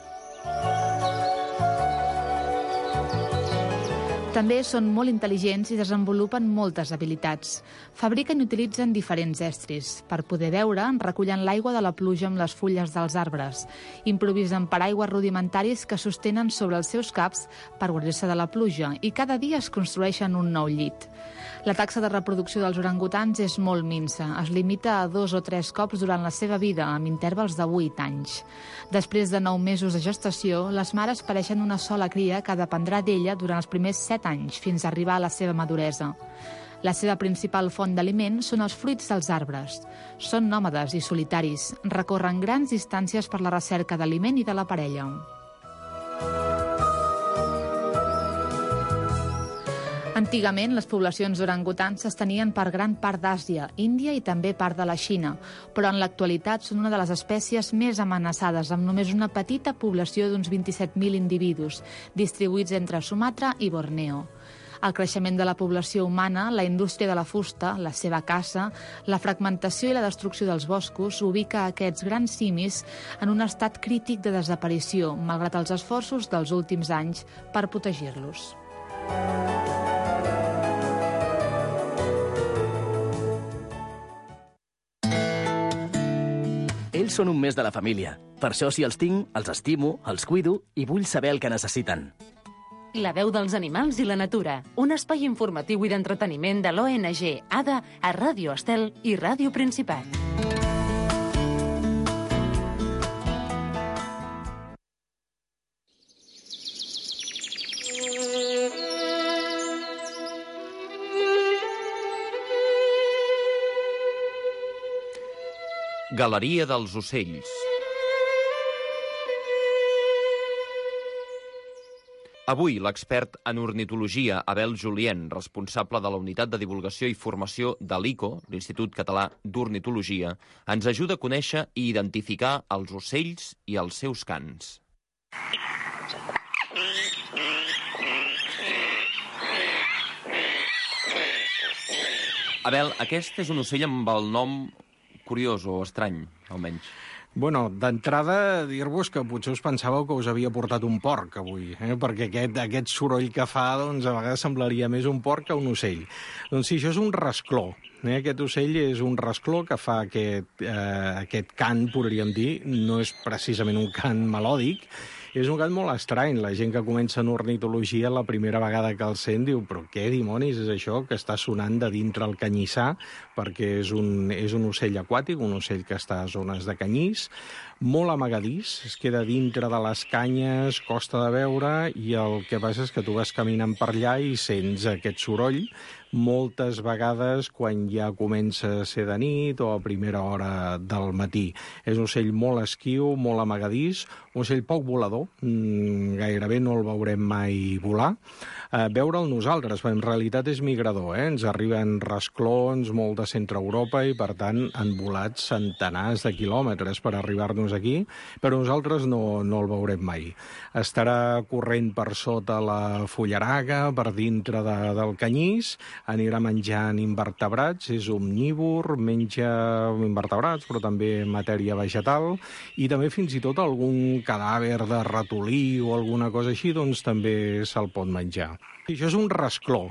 També són molt intel·ligents i desenvolupen moltes habilitats. Fabriquen i utilitzen diferents estris. Per poder beure, recullen l'aigua de la pluja amb les fulles dels arbres. Improvisen paraigües rudimentaris que sostenen sobre els seus caps per guarir-se de la pluja i cada dia es construeixen un nou llit. La taxa de reproducció dels orangutans és molt minsa. Es limita a dos o tres cops durant la seva vida, amb intervals de vuit anys. Després de nou mesos de gestació, les mares pareixen una sola cria que dependrà d'ella durant els primers set anys, fins a arribar a la seva maduresa. La seva principal font d'aliment són els fruits dels arbres. Són nòmades i solitaris. Recorren grans distàncies per la recerca d'aliment i de la parella. Antigament, les poblacions d'orangutans s'estenien per gran part d'Àsia, Índia i també part de la Xina, però en l'actualitat són una de les espècies més amenaçades, amb només una petita població d'uns vint-i-set mil individus, distribuïts entre Sumatra i Borneo. El creixement de la població humana, la indústria de la fusta, la seva caça, la fragmentació i la destrucció dels boscos ubica aquests grans simis en un estat crític de desaparició, malgrat els esforços dels últims anys per protegir-los. Ells són un mes de la família. Per això, si els tinc, els estimo, els cuido i vull saber el que necessiten. La veu dels animals i la natura. Un espai informatiu i d'entreteniment de l'O N G ADA a Ràdio Estel i Ràdio Principat. Galeria dels ocells. Avui, l'expert en ornitologia Abel Julien, responsable de la Unitat de Divulgació i Formació de l'I C O, l'Institut Català d'Ornitologia, ens ajuda a conèixer i identificar els ocells i els seus cants. Abel, aquest és un ocell amb el nom curiós o estrany, almenys. Bueno, d'entrada, dir-vos que potser us pensàveu que us havia portat un porc avui, eh? perquè aquest, aquest soroll que fa, doncs, a vegades semblaria més un porc que un ocell. Doncs sí, això és un rascló. Eh? Aquest ocell és un rascló que fa aquest, eh, aquest cant, podríem dir. No és precisament un cant melòdic, és un cant molt estrany. La gent que comença en ornitologia la primera vegada que el sent diu però què dimonis és això que està sonant de dintre el canyissar, perquè és un, és un ocell aquàtic, un ocell que està a zones de canyís, molt amagadís, es queda dintre de les canyes, costa de veure, i el que passa és que tu vas caminant per allà i sents aquest soroll moltes vegades quan ja comença a ser de nit o a primera hora del matí. És un ocell molt esquiu, molt amagadís, un ocell poc volador, gairebé no el veurem mai volar. Eh, veure'l nosaltres, en realitat és migrador, eh? Ens arriben rasclons molt de centre Europa i, per tant, han volat centenars de quilòmetres per arribar-nos aquí, però nosaltres no, no el veurem mai. Estarà corrent per sota la fullaraga, per dintre de, del canyís, anirà menjant invertebrats, és omnívor, menja invertebrats, però també matèria vegetal, i també fins i tot algun cadàver de ratolí o alguna cosa així, doncs també se'l pot menjar. I això és un rascló.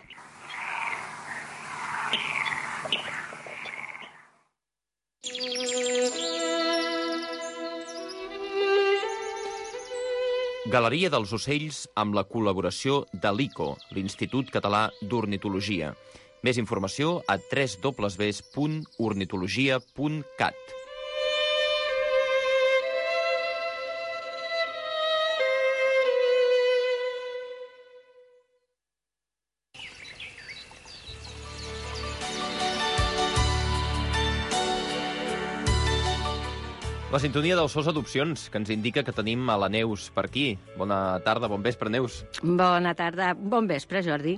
Galeria dels ocells amb la col·laboració de l'I C O, l'Institut Català d'Ornitologia. Més informació a w w w punt ornitologia punt cat. La sintonia del Sos Adopcions, que ens indica que tenim a la Neus per aquí. Bona tarda, bon vespre, Neus. Bona tarda, bon vespre, Jordi.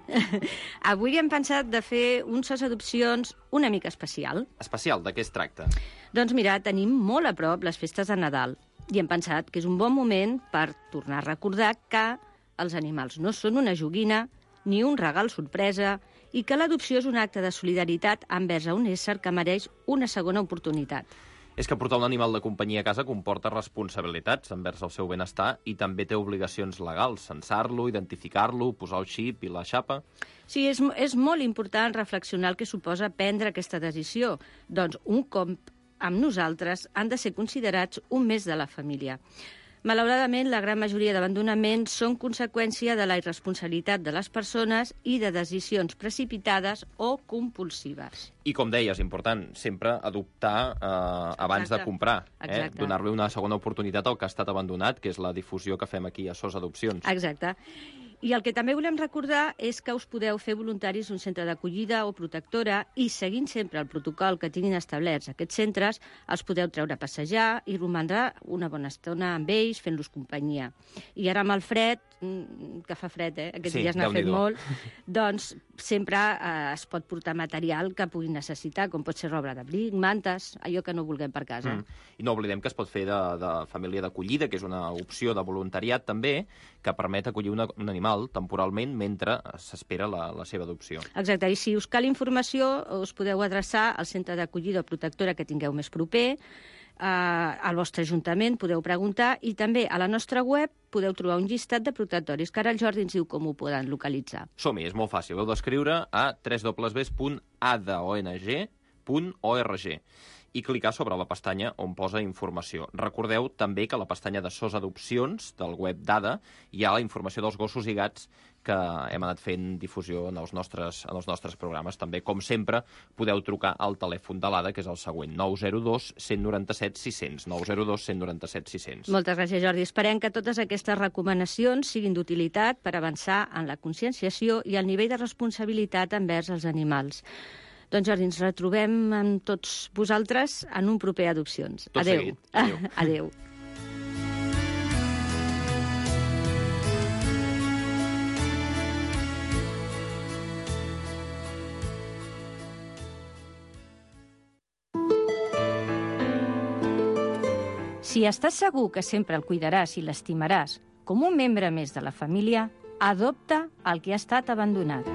Avui hem pensat de fer un Sos Adopcions una mica especial. Especial, de què es tracta? Doncs mira, tenim molt a prop les festes de Nadal i hem pensat que és un bon moment per tornar a recordar que els animals no són una joguina ni un regal sorpresa i que l'adopció és un acte de solidaritat envers a un ésser que mereix una segona oportunitat. És que portar un animal de companyia a casa comporta responsabilitats envers el seu benestar i també té obligacions legals, censar-lo, identificar-lo, posar el xip i la xapa. Sí, és, és molt important reflexionar el que suposa prendre aquesta decisió. Doncs un cop amb nosaltres han de ser considerats un mes de la família. Malauradament, la gran majoria d'abandonaments són conseqüència de la irresponsabilitat de les persones i de decisions precipitades o compulsives. I com deies, important, sempre adoptar eh, abans Exacte. de comprar. Eh? Exacte. Donar-li una segona oportunitat al que ha estat abandonat, que és la difusió que fem aquí a Sos Adopcions. Exacte. I el que també volem recordar és que us podeu fer voluntaris d'un centre d'acollida o protectora i, seguint sempre el protocol que tinguin establerts aquests centres, els podeu treure a passejar i romandre una bona estona amb ells, fent-los companyia. I ara amb el fred, que fa fred, eh? Aquests sí, dies n'ha fet Déu-n'hi-do. molt, doncs sempre eh, es pot portar material que puguin necessitar, com pot ser roba d'abric, mantes, allò que no vulguem per casa. Mm. I no oblidem que es pot fer de, de família d'acollida, que és una opció de voluntariat també, que permet acollir una, un animal temporalment mentre s'espera la, la seva adopció. Exacte, i si us cal informació, us podeu adreçar al centre d'acollida o protectora que tingueu més proper, eh, al vostre ajuntament podeu preguntar, i també a la nostra web podeu trobar un llistat de protectoris, que ara el Jordi ens diu com ho poden localitzar. Som-hi, és molt fàcil. Heu d'escriure a w w w punt a d o n g punt org i clicar sobre la pestanya on posa informació. Recordeu també que a la pestanya de Sos Adopcions, del web d'A D A, hi ha la informació dels gossos i gats que hem anat fent difusió en els nostres, en els nostres programes. També, com sempre, podeu trucar al telèfon de l'A D A, que és el següent, nou zero dos, cent noranta-set, sis cents. nou zero dos, cent noranta-set, sis cents. Moltes gràcies, Jordi. Esperem que totes aquestes recomanacions siguin d'utilitat per avançar en la conscienciació i el nivell de responsabilitat envers els animals. Doncs, Jordi, ens retrobem amb tots vosaltres en un proper Adopcions. Tot Adéu. seguit. Adéu. Adéu. Si estàs segur que sempre el cuidaràs i l'estimaràs com un membre més de la família, adopta el que ha estat abandonat.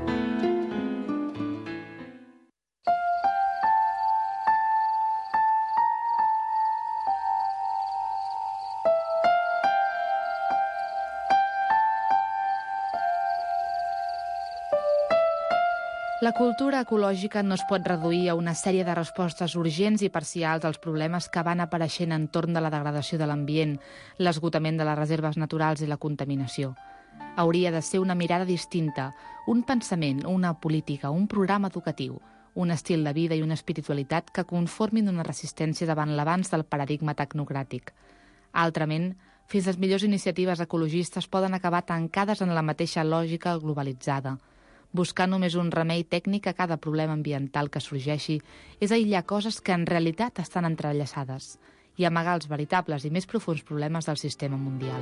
La cultura ecològica no es pot reduir a una sèrie de respostes urgents i parcials als problemes que van apareixent entorn de la degradació de l'ambient, l'esgotament de les reserves naturals i la contaminació. Hauria de ser una mirada distinta, un pensament, una política, un programa educatiu, un estil de vida i una espiritualitat que conformin una resistència davant l'avanç del paradigma tecnocràtic. Altrament, fins les millors iniciatives ecologistes poden acabar tancades en la mateixa lògica globalitzada. Buscar només un remei tècnic a cada problema ambiental que sorgeixi és aïllar coses que en realitat estan entrellaçades i amagar els veritables i més profuns problemes del sistema mundial.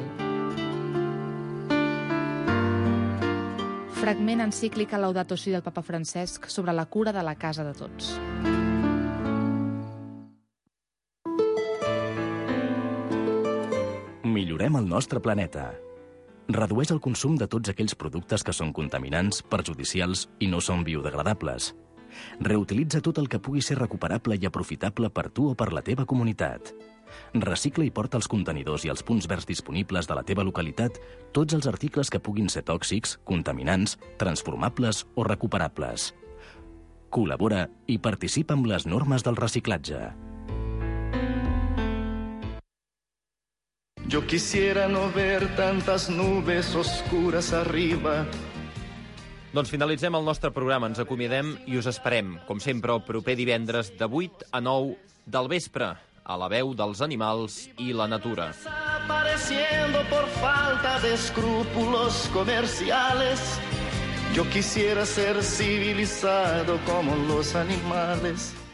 Fragment encíclica Laudato Si del papa Francesc sobre la cura de la casa de tots. Millorem el nostre planeta. Redueix el consum de tots aquells productes que són contaminants, perjudicials i no són biodegradables. Reutilitza tot el que pugui ser recuperable i aprofitable per tu o per la teva comunitat. Recicla i porta als contenidors i als punts verds disponibles de la teva localitat tots els articles que puguin ser tòxics, contaminants, transformables o recuperables. Col·labora i participa amb les normes del reciclatge. Yo quisiera no ver tantas nubes oscuras arriba. Doncs finalitzem el nostre programa, ens acomiadem i us esperem, com sempre, el proper divendres de vuit a nou del vespre, a la veu dels animals i la natura. Desapareciendo por falta de escrúpulos comerciales. Yo quisiera ser civilizado como los animales.